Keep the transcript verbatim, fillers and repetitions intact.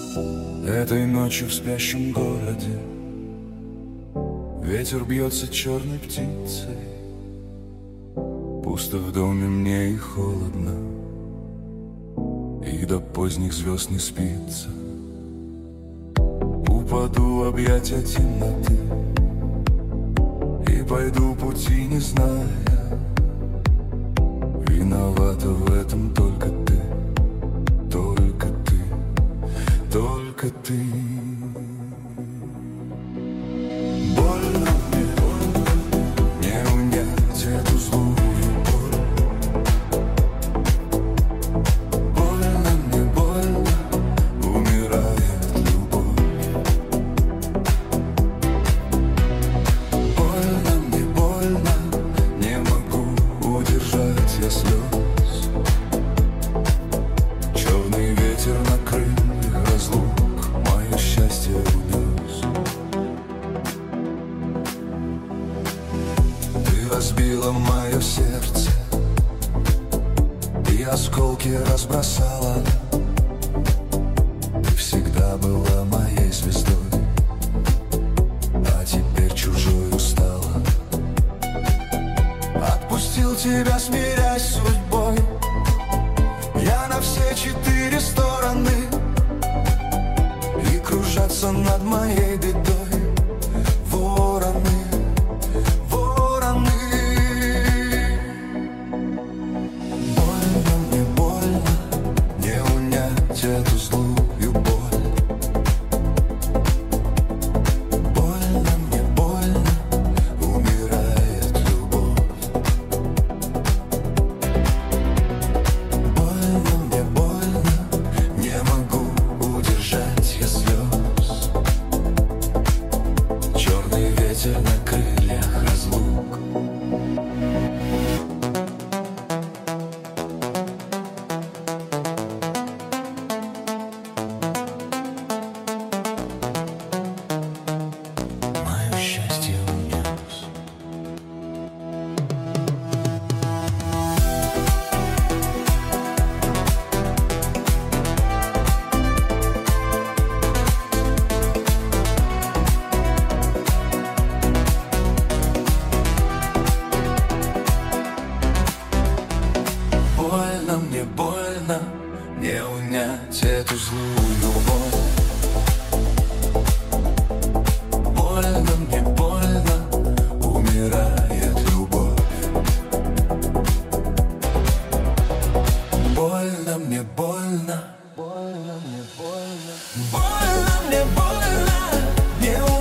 Этой ночью в спящем городе ветер бьется черной птицей. Пусто в доме мне и холодно, и до поздних звезд не спится. Упаду в объятия темноты и пойду пути, не зная. Виновата в этом только ты, только ты, только ты. Больно мне, больно не унять эту злую боль. Больно мне, больно, умирает любовь. Больно мне, больно, не могу удержать я слез. Черный ветер на крыльях разлук мое счастье унес. Ты разбила мое сердце и осколки разбросала. Ты всегда была моей звездой, а теперь чужой устала. Отпустил тебя, смирясь с судьбой, я на все четыре стороны, и кружатся над моей бедой вороны, вороны. Больно мне, больно не унять эту злую боль. Больно мне, больно, умирает любовь. Больно мне, больно, не могу удержать я слез. Черный ветер на крыльях разлук. Мое счастье унес. Больно мне, больно не унять эту злую боль. Больно мне, больно, умирает любовь. Больно мне, больно, больно мне, больно, больно мне, больно не